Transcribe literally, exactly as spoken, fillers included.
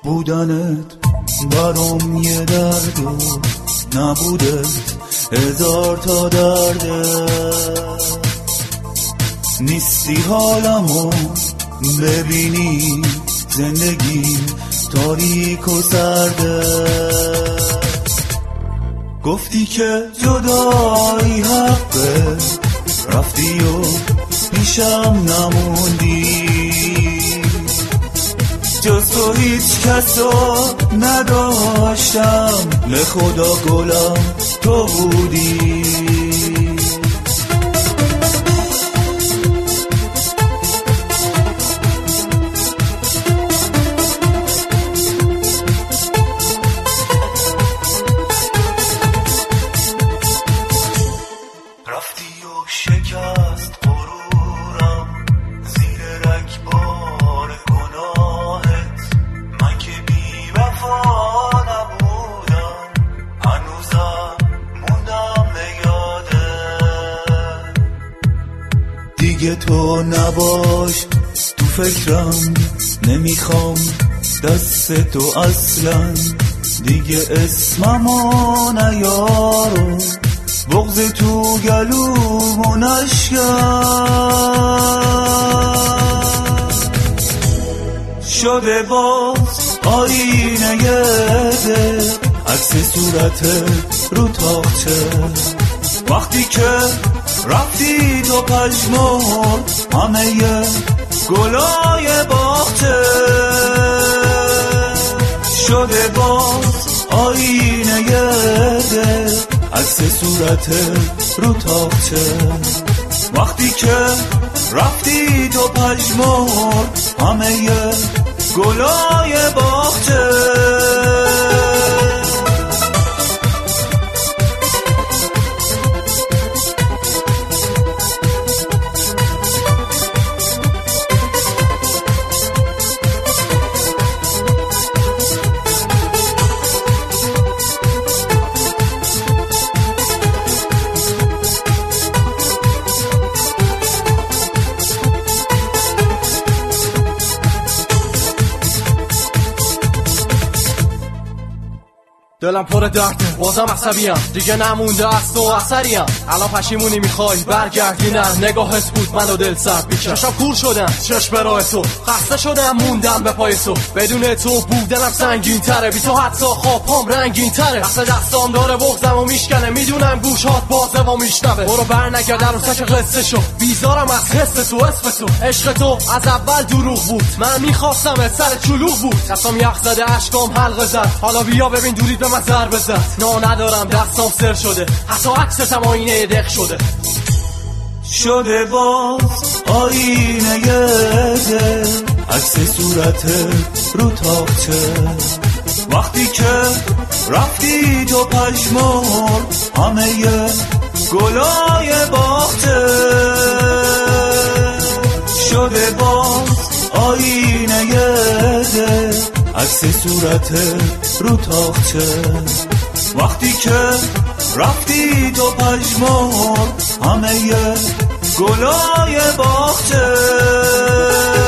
بودنت برام یه درد و نبودت هزار تا درده. نیستی حالمو ببینی، زندگی تاریک و سرده. گفتی که جدایی حقه، رفتی و پیشم نموندی. جز تو هیچ کسو نداشتم، به خدا گلم تو بودی. رفتی و شکست غرورم زیر رگبار گناهت. من که بی وفا نبودم، هنوزم موندم به یادت. دیگه تو نباش تو فکرم، نمیخوام دست تو اصلا. دیگه اسممو نیارو، بغض تو گلومو نشکن. شده باز آینه دل، عکس صورتت رو تاقچه. وقتی که رفتی تو پژمرد همه گلای باغچه. شده باز آینه دل، عکس صورتت رو تاقچه. وقتی که رفتی تو پژمرد همه گلای باغچه. دلم پر درده، بازم عصبیم، دیگه نمونده از تو اثریم. الان پشیمونی میخوای برگردی؟ نه، نگاهت بود منو دل سرد میکرد. چشم کور شدم چشم راه تو، خسته شدم موندم به پای تو. بدون تو بودنم سنگین تره، بی تو حتی خوابم رنگین تره. دست دستام داره بغضم و میشکنه، میدونم گوشات بازه و میشنوه. برو بر نگرد عروسک قصه شو، بیزارم از حس تو اسم تو. عشق تو از اول دروغ بود، من میخواستم سر چلوغ بود. دستام یخ زده اشکام حلقه زد، حالا بیا ببین دورید به من ضربه زد. نه ندارم دستام سر شده، حتی عکستم آینه دق شده. شده باز آینه دل، عکس صورتت رو تاقچه. وقتی که رفتی تو پژمرد همه گلای باغچه. شده باز آینه دل، عکس صورتت رو تاقچه. وقتی که رفتی تو پژمرد همه گلای باغچه.